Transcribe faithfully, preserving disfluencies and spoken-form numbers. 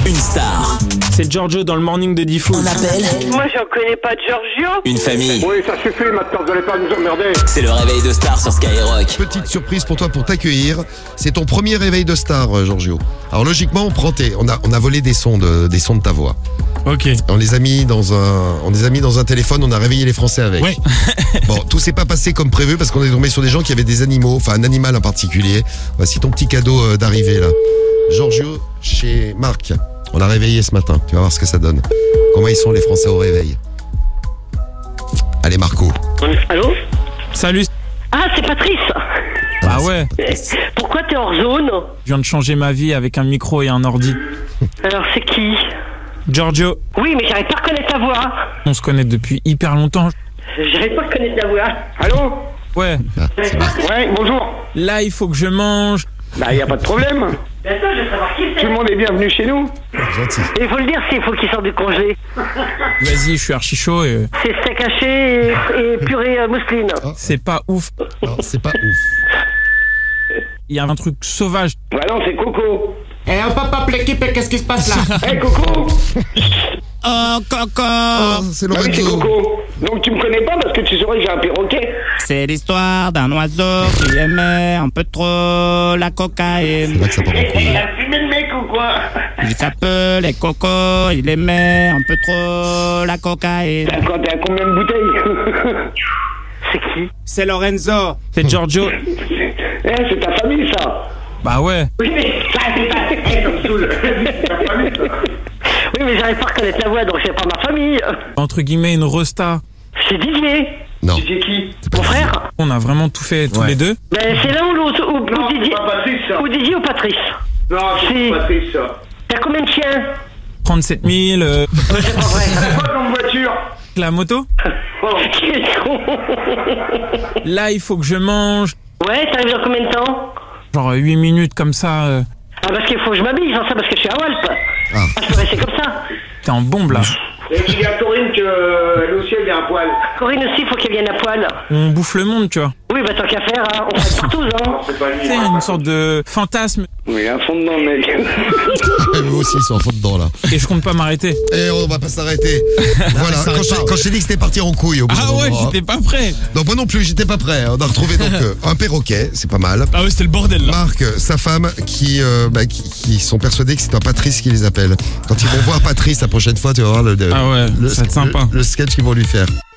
Une star. C'est Giorgio dans le morning de Diffoul. On appelle Moi, j'en connais pas de Giorgio. une famille. Oui, ça suffit maintenant, vous allez pas nous emmerder. C'est le réveil de star sur Skyrock. Petite surprise pour toi, pour t'accueillir. C'est ton premier réveil de star, euh, Giorgio. Alors logiquement, on prend tes, on a, on a volé des sons de, des sons de ta voix. Ok. On les a mis dans un, on les a mis dans un téléphone. On a réveillé les Français avec. Ouais. Bon, tout s'est pas passé comme prévu parce qu'on est tombé sur des gens qui avaient des animaux, enfin un animal en particulier. Voici ton petit cadeau euh, d'arrivée là. Giorgio chez Marc. On l'a réveillé ce matin. Tu vas voir ce que ça donne. Comment ils sont les Français au réveil. Allez Marco. Allô? Salut. Ah, c'est Patrice. Ah ouais. Pourquoi t'es hors zone? Je viens de changer ma vie avec un micro et un ordi. Alors, c'est qui? Giorgio, Oui, mais j'arrive pas à reconnaître ta voix. on se connaît depuis hyper longtemps. J'arrive pas à reconnaître ta voix. Allô? Ouais. Ouais, bonjour. Là, il faut que je mange. Bah, y a pas de problème. Ben ça, je veux savoir qui Tout c'est. le monde est bienvenu chez nous. Gentil. Il faut le dire, s'il faut qu'il sorte du congé. Vas-y, je suis archi chaud et C'est steak haché et, et purée euh, mousseline. c'est pas ouf. Non, c'est pas ouf. Il y a un truc sauvage. Bah non, c'est Coco. Eh hop hop hop l'équipe, qu'est-ce qui se passe là? Hé, Coco. Oh Coco, Oh, c'est Bah oui, c'est Lorenzo. Coco. Donc tu me connais pas parce que tu saurais que j'ai un perroquet. c'est l'histoire d'un oiseau qui aimait un peu trop la C'est cocaïne. là que ça part en couille. Il a fumé le mec ou quoi? Il s'appelait Coco, il aimait un peu trop la cocaïne. T'as quoi, t'as combien de bouteilles? C'est qui? C'est Lorenzo. C'est Giorgio. Eh, c'est ta famille ça. Bah ouais. Oui, mais... Oui, mais j'arrive pas à reconnaître la voix, donc c'est pas ma famille. Entre guillemets, une resta. C'est Didier. Non. C'est qui? Mon frère. On a vraiment tout fait tous Ouais. les deux. Ben, c'est l'un ou l'autre. Ou, ou Non, c'est Didier. pas Patrice ça. Ou Didier ou Patrice. Non, c'est Si. pas Patrice ça. T'as combien de chiens? trente-sept mille. euh, C'est pas vrai. C'est quoi comme voiture? la moto. Oh. Quel con. Là, il faut que je mange. Ouais, t'arrives dans combien de temps? Genre huit minutes comme ça. euh, Ah, parce qu'il faut que je m'habille, sans ça, parce que je suis à Walp. Ah. Ah, je peux rester comme ça. T'es en bombe là. Et tu dis à Corinne qu'elle aussi elle vient à poil. Corinne aussi, faut qu'elle vienne à poil. On bouffe le monde, tu vois. Oui, bah tant qu'à faire, hein, on fait partout, hein. C'est pas lui. C'est une sorte de fantasme. Oui, un fond dedans, mec. Eux aussi, ils sont en faute dedans là. Et je compte pas m'arrêter. Et on va pas s'arrêter. Voilà, ça quand s'arrête je, pas. quand je t'ai dit que c'était parti en couille au bout Ah d'un ouais, moment, hein. j'étais pas prêt. Donc moi non plus, j'étais pas prêt. On a retrouvé donc euh, un perroquet, c'est pas mal. Ah ouais, c'était le bordel là. Marc, sa femme, qui, euh, bah, qui, qui sont persuadés que c'est un Patrice qui les appelle. Quand ils vont voir Patrice la prochaine fois, tu vas voir le, le, Ah ouais, le, ça va être sympa. le- le sketch qu'ils vont lui faire.